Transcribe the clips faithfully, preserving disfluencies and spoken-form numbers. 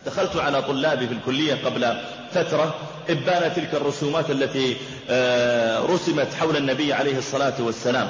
دخلت على طلابي في الكلية قبل فترة إبان تلك الرسومات التي رسمت حول النبي عليه الصلاة والسلام،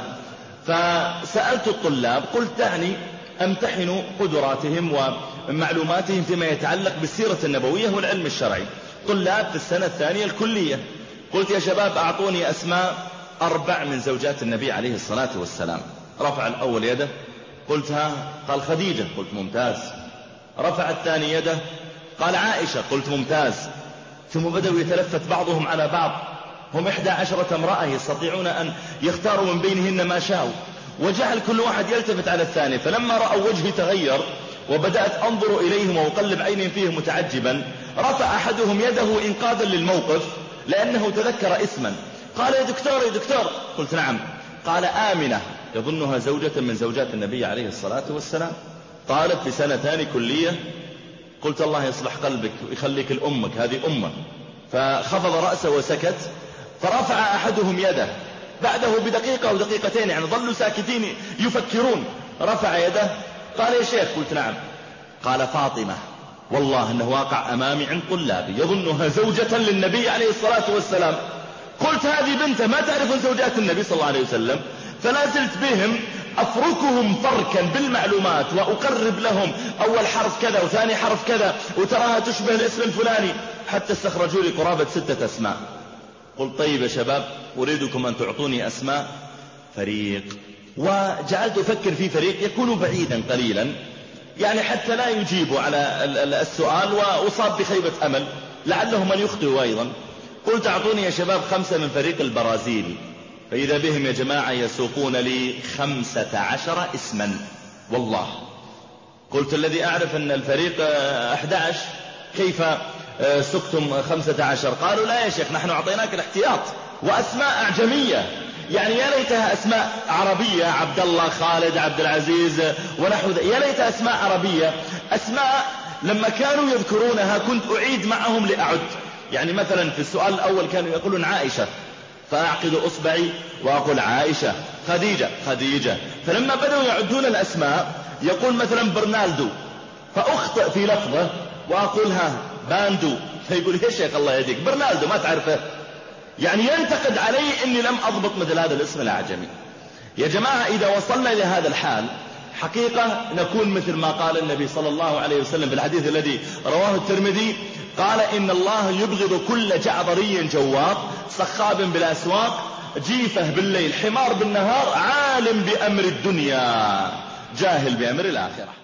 فسألت الطلاب قلت دعني أمتحن قدراتهم ومعلوماتهم فيما يتعلق بالسيرة النبوية والعلم الشرعي. طلاب في السنة الثانية الكلية. قلت يا شباب أعطوني أسماء أربع من زوجات النبي عليه الصلاة والسلام. رفع الأول يده، قلت ها؟ قال خديجة. قلت ممتاز. رفع الثاني يده، قال عائشة. قلت ممتاز. ثم بدأوا يتلفت بعضهم على بعض، هم إحدى عشرة امرأة يستطيعون أن يختاروا من بينهن ما شاءوا، وجعل كل واحد يلتفت على الثاني. فلما رأوا وجهي تغير وبدأت أنظر إليهم وأقلب عيني فيهم متعجبا، رفع أحدهم يده إنقاذا للموقف لأنه تذكر اسما. قال يا دكتور يا دكتور. قلت نعم. قال آمنة، يظنها زوجة من زوجات النبي عليه الصلاة والسلام، طالب في سنة ثاني كلية. قلت الله يصلح قلبك ويخليك لأمك، هذه أمه. فخفض رأسه وسكت. فرفع أحدهم يده بعده بدقيقة أو دقيقتين، يعني ظلوا ساكتين يفكرون. رفع يده، قال يا شيخ. قلت نعم. قال فاطمة. والله أنه واقع أمامي عند طلابي، يظنها زوجة للنبي عليه الصلاة والسلام. قلت هذه بنته ما تعرف زوجات النبي صلى الله عليه وسلم. فلا زلت بهم أفركهم فركا بالمعلومات وأقرب لهم أول حرف كذا وثاني حرف كذا وتراها تشبه الاسم الفلاني، حتى استخرجوا لي قرابة ستة أسماء. قلت طيب يا شباب أريدكم أن تعطوني أسماء فريق. وجعلت أفكر في فريق يكون بعيدا قليلا، يعني حتى لا يجيبوا على السؤال وأصاب بخيبة أمل لعله من يخطئ أيضا. قلت أعطوني يا شباب خمسة من فريق البرازيل. فإذا بهم يا جماعة يسوقون لي خمسة عشر اسما والله. قلت الذي أعرف أن الفريق أحد عشر، كيف سقتم خمسة عشر؟ قالوا لا يا شيخ نحن أعطيناك الاحتياط وأسماء أعجمية، يعني يا ليتها أسماء عربية، عبد الله، خالد، عبد العزيز ونحو ذلك، يا ليت أسماء عربية. أسماء لما كانوا يذكرونها كنت أعيد معهم لأعد. يعني مثلا في السؤال الأول كانوا يقولون عائشة، فأعقد أصبعي وأقول عائشة. خديجة خديجة. فلما بدأوا يعدون الأسماء يقول مثلا برنالدو، فأخطئ في لفظه وأقولها باندو، فيقول يا شيخ الله يهديك برنالدو ما تعرفه، يعني ينتقد علي إني لم أضبط مثل هذا الاسم الأعجمي. يا جماعة إذا وصلنا إلى هذا الحال حقيقة نكون مثل ما قال النبي صلى الله عليه وسلم في الحديث الذي رواه الترمذي، قال إن الله يبغض كل جعبري جواب صخاب بالأسواق جيفة بالليل حمار بالنهار عالم بأمر الدنيا جاهل بأمر الآخرة.